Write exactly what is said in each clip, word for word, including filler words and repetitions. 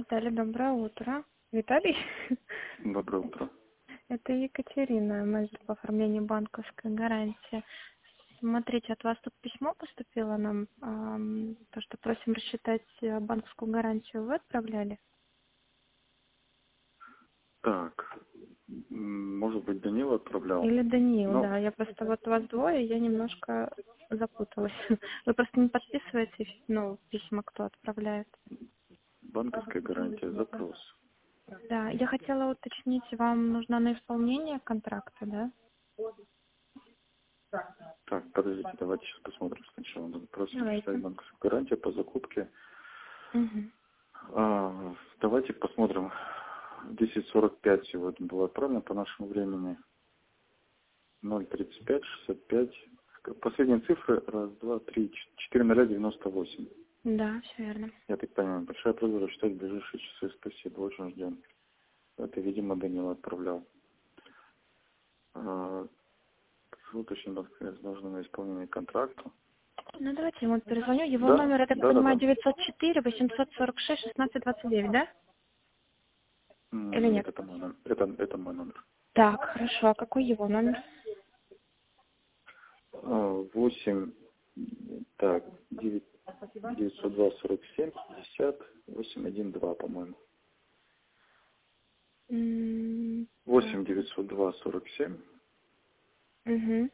Виталий, доброе утро. Виталий? Доброе утро. Это Екатерина, менеджер по оформлению банковской гарантии. Смотрите, от вас тут письмо поступило нам, ам, то, что просим рассчитать э, банковскую гарантию. Вы отправляли? Так, м, может быть, Данила отправлял. Или Даниил, Ну, да. Я просто вот вас двое, я немножко запуталась. Вы просто не подписываете, ну, письма, кто отправляет. банковская гарантия, запрос. Да, я хотела уточнить, вам нужна на исполнение контракта, да? Так, подождите, давайте сейчас посмотрим сначала. Надо просто Давайте. рассчитать банковскую гарантию по закупке. Угу. А, давайте посмотрим. десять сорок пять сегодня было отправлено по нашему времени. ноль тридцать пять шестьдесят пять. Последние цифры. Раз, два, три, четыре ноля девяносто восемь. Да, все верно. Я так понимаю, большая просьба рассчитать в ближайшие часы. Спасибо, очень ждем. Это, видимо, Данила отправлял. А, Уточнить нужно на исполнение контракта. Ну, давайте я ему перезвоню. Его Да, номер, я так да, да, понимаю, да. девятьсот четыре восемьсот сорок шесть шестнадцать двадцать девять, да? Или М, нет? Нет, это мой номер. Это, это мой номер. Так, хорошо. А какой его номер? А, восемь, так, девять девятьсот два сорок семь пятьдесят восемь один два, по-моему. М, Так. восемь девятьсот два сорок семь Угу.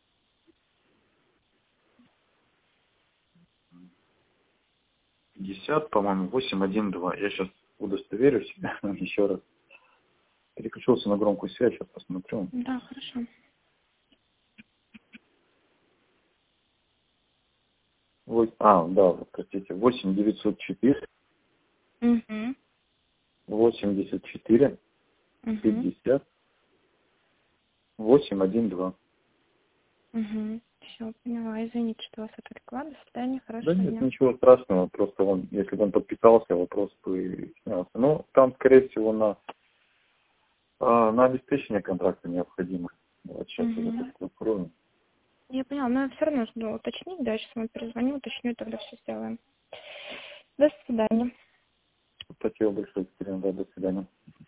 пятьдесят, по-моему, восемь один два. Я сейчас удостоверюсь еще раз. Переключился на громкую связь, сейчас посмотрю. Да, хорошо. Вот, а, да, вот, простите, восемь девятьсот четыре Угу. восемьдесят четыре Угу. пятьдесят восемь один два. Угу. Все, поняла. Извините, что вас отвлекла. До свидания. Да Хорошего нет, дня. ничего страшного, просто он, если бы он подписался, вопрос бы снялся. Ну, там, скорее всего, на, а, на обеспечение контракта необходимо. Вот сейчас я Угу. это открою. Я поняла, но все равно нужно уточнить. Да, сейчас ему перезвоню, уточню, и тогда все сделаем. До свидания. Спасибо большое, Екатерина, да, до свидания.